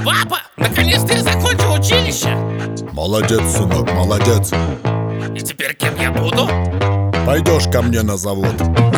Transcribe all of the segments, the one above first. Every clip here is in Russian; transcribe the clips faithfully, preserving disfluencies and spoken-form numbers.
Папа, наконец-то я закончил училище. Молодец, сынок, молодец. И теперь кем я буду? Пойдешь ко мне на завод.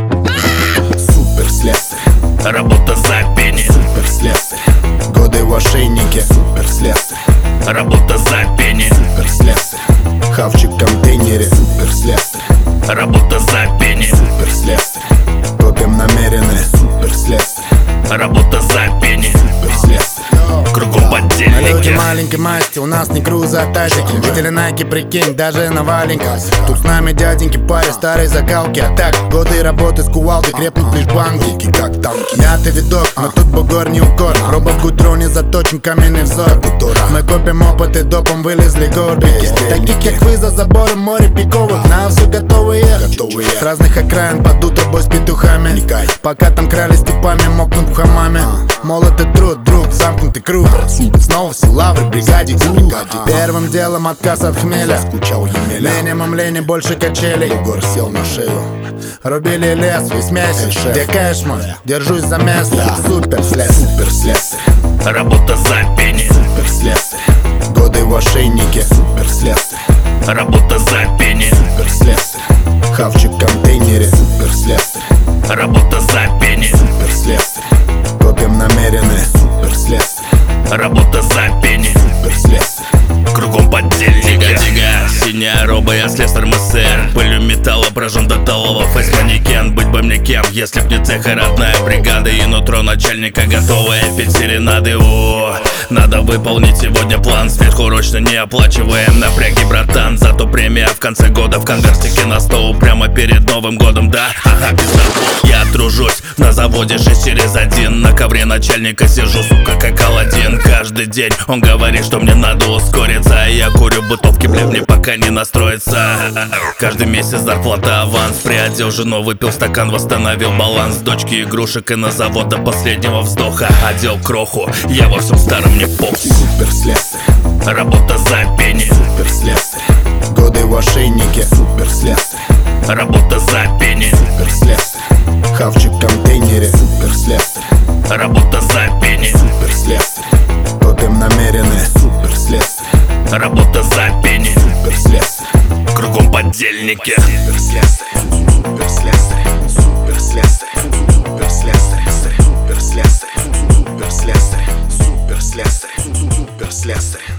Суперслесарь, Работа за пени. суперслесарь, годы в ошейнике. Суперслесарь, Работа за пени. суперслесарь, хавчик в контейнере. Суперслесарь, Работа за пени. суперслесарь, копим намеренно. Суперслесарь, Работа за пени. суперслесарь. Кругом Люди подельники. маленькой масти, у нас не крузы, а тазики. Видели найки, прикинь, даже на валенках. Тут с нами дяденьки, паре старой закалки. А так, годы работы с кувалдой, крепнут лишь банки. Как танки, Мятый видок, но тут бугор не укор. Робот гудроне заточен каменный взор. Мы копим опыт и допом вылезли горбики. Таких как вы за забором море пиковых. На все готовы ехать. Готовые. С разных окраин под утро с петухами. Никай. Пока там крали степами, мокнут в хамаме. Молот и труд, друг, замкнутый круг. Снова все лавры, бригаде. Первым делом отказ от хмеля. скучал Емеля. Минимум лени, больше качелей. Бугор сел на шею. Рубили лес весь месяц. шеф. Где кэш мой? Держусь за место. Супер слез. Суперслесарь, Работа за пени. суперслесарь, годы в ошейнике. Суперслесарь, Работа за пени. суперслесарь, хавчик в контейнере. Суперслесарь, Работа за пени. суперслесарь, копим намеренно. Суперслесарь, Работа за пени. суперслесарь, Кругом подельники. Дига-дига, синяя роба, я слесарь МСР. Пылью металла прожжен до талого, фейс манекен. Быть бы мне кем, если б не цех и родная бригада. И нутро начальника готовое петь серенады. О, надо выполнить сегодня план. Сверхурочно не оплачиваем напряги, братан. Зато премия в конце года в конвертике на стол. Прямо перед Новым годом, да? Ага, пизда. Я тружусь на заводе шесть через один. На ковре начальника сижу, сука, как Аладдин. Каждый день он говорит, что мне надо ускориться. А я курю бытовки, бля, мне пока не настроиться. Каждый месяц зарплата, аванс. Приодел жену, выпил стакан, восстановил баланс. Дочки игрушек и на завод до последнего вздоха. Одел кроху, я во всем старом не похуй. суперслесарь, Работа за пени. суперслесарь, годы в ошейнике. Суперслесарь, Работа за пени. суперслесарь, хавчик в контейнере. Суперслесарь, Работа за пени. суперслесарь, копим намеренно. Суперслесарь, Работа за пени. суперслесарь, Кругом подельники. суперслесарь, суперслесарь, суперслесарь, суперслесарь, суперслесарь, суперслесарь, суперслесарь, суперслесарь.